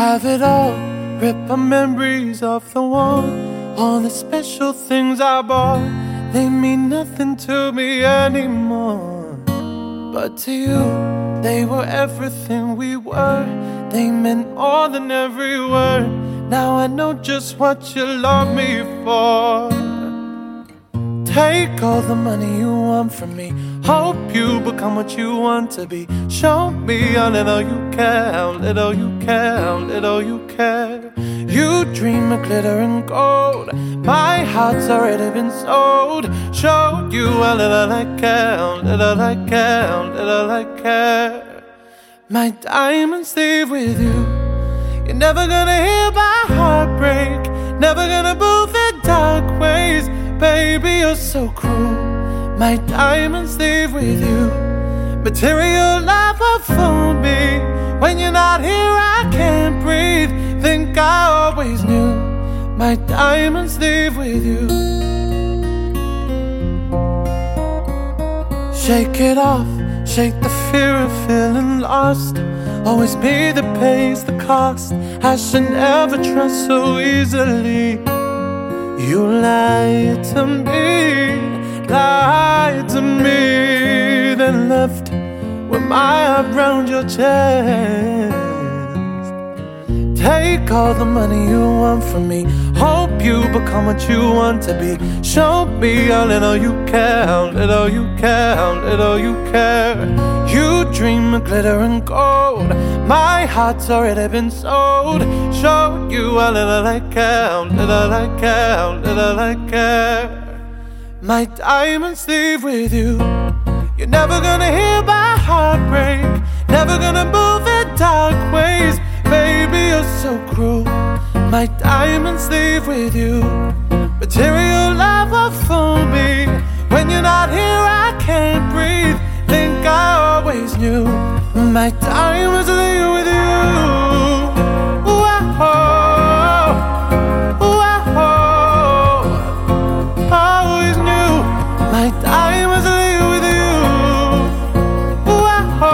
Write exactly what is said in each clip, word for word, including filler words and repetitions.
have it all, rip my memories off the wall. All the special things I bought, they mean nothing to me anymore. But to you, they were everything we were. They meant more than every word. Now I know just what you love me for. Take all the money you want from me. Hope you become what you want to be. Show me how little you care, how little you care, how little you care. You dream of glitter and gold. My heart's already been sold. Show you how little I care, how little I care, how little I care. My diamonds leave with you. You're never gonna hear my heart break. Never gonna move the dark ways. Baby, you're so cruel. My diamonds leave with you. Material love will fool me. When you're not here I can't breathe. Think I always knew. My diamonds leave with you. Shake it off, shake the fear of feeling lost. Always me that pays the cost. I should never trust so easily. You lied to me, lied to me, then left with my arm around your chest. Take all the money you want from me. Hope you become what you want to be. Show me how little you care, how little you care, how little you care. You dream of glitter and gold. My heart's already been sold. Show you how little I care, how little I care, how little I care. My diamonds leave with you. You're never gonna hear my heart break. Never gonna move the dark ways. Baby, you're so cruel. My diamonds leave with you. Material love will fool me. When you're not here I can't breathe. Think I always knew. My diamonds leave with you. Whoa, whoa, always knew. My diamonds leave with you. Whoa,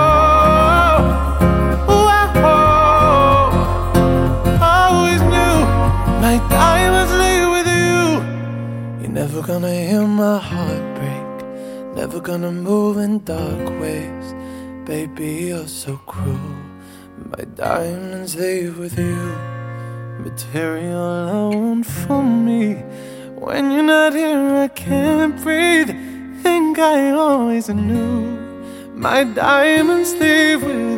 whoa, always knew. My diamonds leave with you. You're never gonna hear my heart break. Never gonna move in dark ways. Baby, you're so cruel. My diamonds leave with you. Material won't fool me. When you're not here I can't breathe. Think I always knew. My diamonds leave with you.